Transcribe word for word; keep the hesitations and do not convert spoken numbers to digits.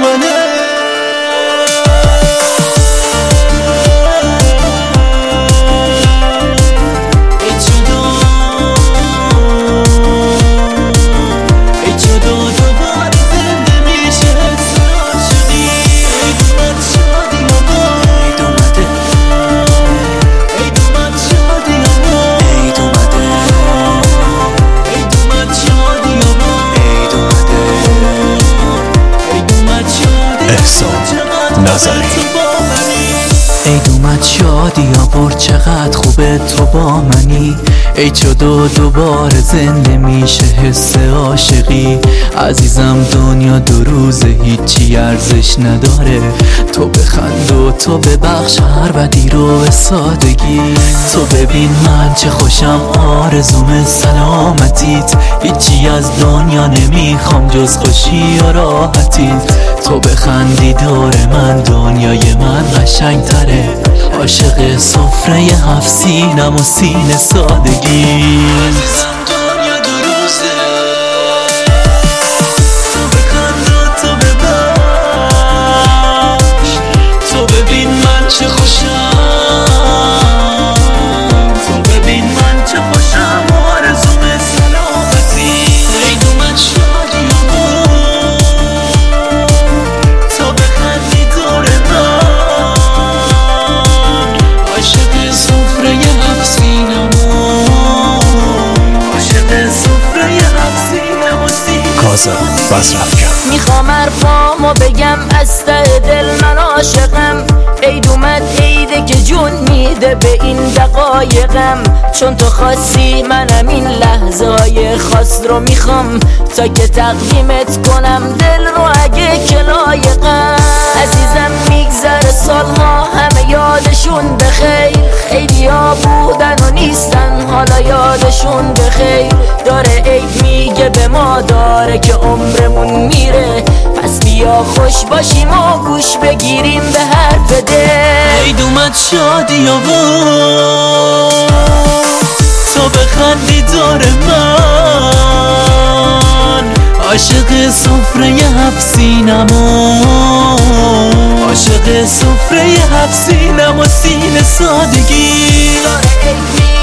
منه. نظری عید اومد شادی آورد چقدر خوبه تو با منی. عید شد و دوباره زنده میشه حس عاشقی. عزیزم دنیا دو روزه هیچی ارزش نداره. تو بخند و تو ببخش هر بدی رو به سادگی. تو ببین من چه خوشم آرزوم سلامتیت. هیچی از دنیا نمیخوام جز خوشی و راحتیت. تو بخندی دور من دنیای من قشنگ تره. عاشق سفره هفت سینم و سینه سادگی. عزیزم دنیا دو روزه. تو بخند و تو ببخش. تو ببین من چه خوشم. تو ببین من چه خوشم آرزوم سلامتی. عید اومد شادی آورد. تو بخندی دور من. عاشق سفره هفت سینم و عاشق سفره هفت سینم و سینه کاظم بزرفکن. میخوام ارفامو بگم از ته دل من عاشقم. عید اومد عیده که جون میده به این دقایقم. چون تو خواستی منم این لحظه های خاص رو میخوام تا که تقدیمت کنم دل رو اگه که لایقم. عزیزم میگذره سالها همه یادشون بخیر. خیلی ها بودن و نیستن حالا یادشون بخیر. داره عید میگه به ما داره که عمرمون میره. پس بیا خوش باشیم و گوش بگیریم به حرف دل. عید اومد شادی آورد. تو بخندی دور من. عاشق سفره هفت سینم و عاشق سفره هفت سینم و سینه سادگی. داره عید میگه